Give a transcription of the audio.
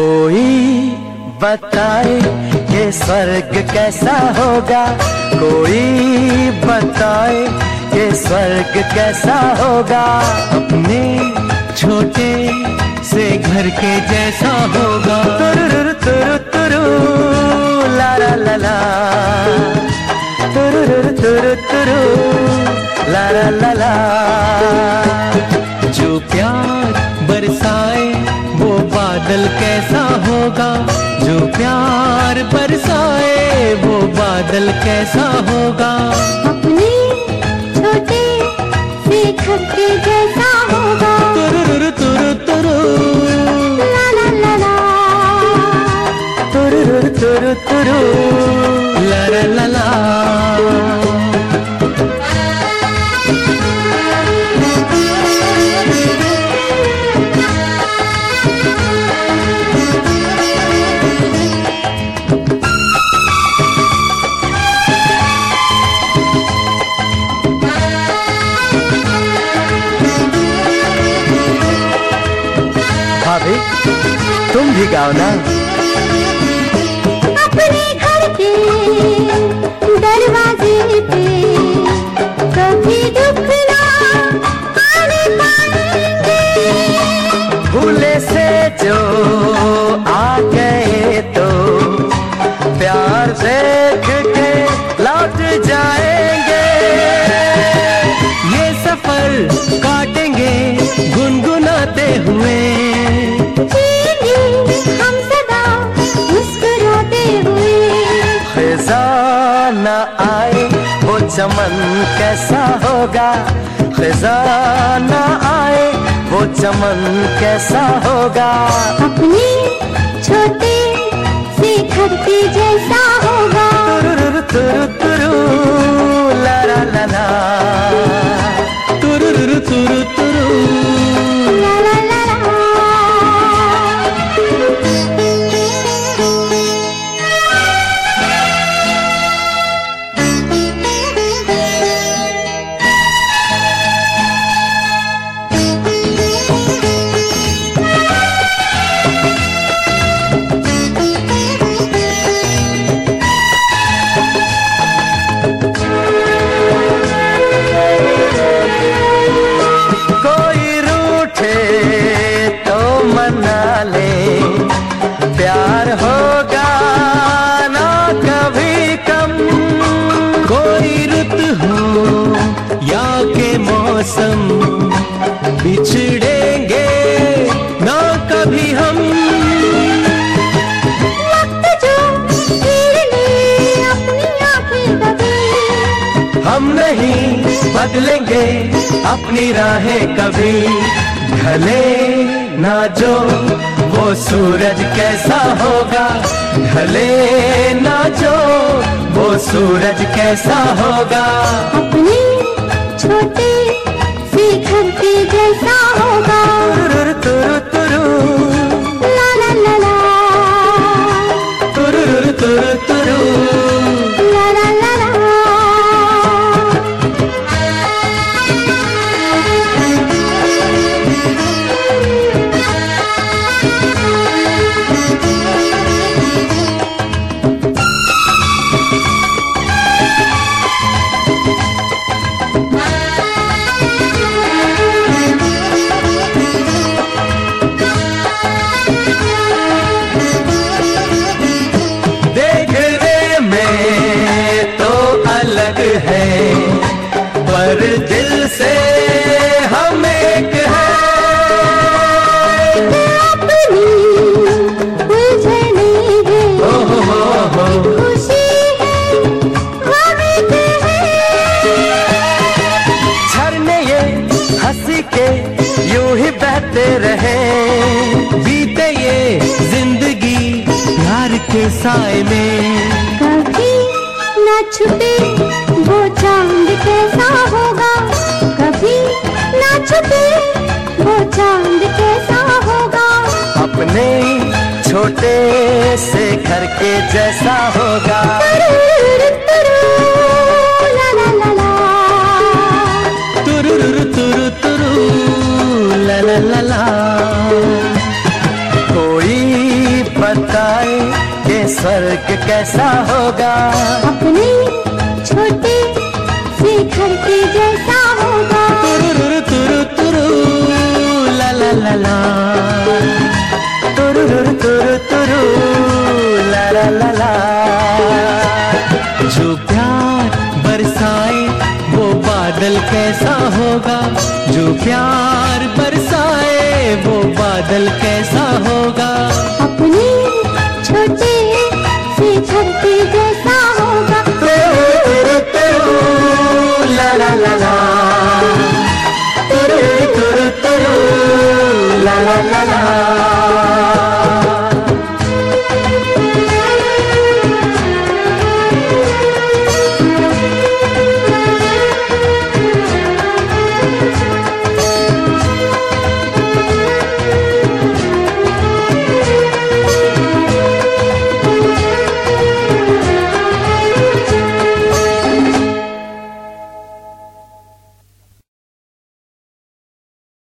कोई बताए ये स्वर्ग कैसा होगा, कोई बताए ये स्वर्ग कैसा होगा। अपने छोटे से घर के जैसा होगा। तुरु तुरु तुरु ला ला ला ला, तुरु तुरु तुरु ला ला ला ला। जो प्यार बरसाए वो बादल कैसा होगा, जो प्यार बरसाए वो बादल कैसा होगा। अपने छोटे से घर के जैसा होगा। तुरु तुरु तुरु ला ला ला ला, तुरु तुरु तुरु ला ला ला ला। भाभी तुम भी गाओ ना। अपने घर के दरवाजे पे कभी दुख ना आने पाएंगे। भूले से जो आ गए तो प्यार देख के लौट जाएंगे। ये सफर काटेंगे गुनगुनाते हुए, हम सदा मुस्कुराते हुए। खिज़ां न आए वो चमन कैसा होगा, खिज़ां न आए वो चमन कैसा होगा। अपने छोटे से घर के जैसा होगा। तुरु तुरु तुरु ला ला ला ला, तुरु तुरु तुरु ला ला ला ला। कोई रूठे तो मना ले, प्यार होगा ना कभी कम। कोई रुत हो या के मौसम, बिछड़ेंगे ना कभी हम। वक्त जो गिर ले अपनी आंखें दबे, हम नहीं बदलेंगे अपनी राहें कभी। ढले ना जो वो सूरज कैसा होगा, ढले ना जो वो सूरज कैसा होगा। अपने छोटे से घर के जैसा होगा। तुरु तुरु तुरु ला ला ला ला, तुरु तुरु तुरु ला ला ला ला। देखने में तो अलग है पर दिल से हम एक है। अपनी उलझने है, हो हो खुशी है हम एक है। झरने ये हंसी के यूं ही बहते रहे, बीते ये जिंदगी प्यार के साए में। कभी न छुपे वो चांद कैसा होगा, कभी न छुपे वो चांद कैसा होगा। अपने छोटे से घर के जैसा होगा। तुरु तुरु ला ला ला ला, तुरु तुरु तुरु ला ला ला ला। कोई कैसा होगा, अपने छोटे से घर के जैसा होगा। तुरु तुरु तुरु ला ला ला ला, तुरु तुरु तुरु ला ला ला ला। जो प्यार बरसाए वो बादल कैसा होगा, जो प्यार बरसाए वो बादल कैसा होगा। अपने छोटे से घर के जैसा होगा। तुरु तुरु ला ला ला ला, तुरु तुरु तुरु ला ला ला ला।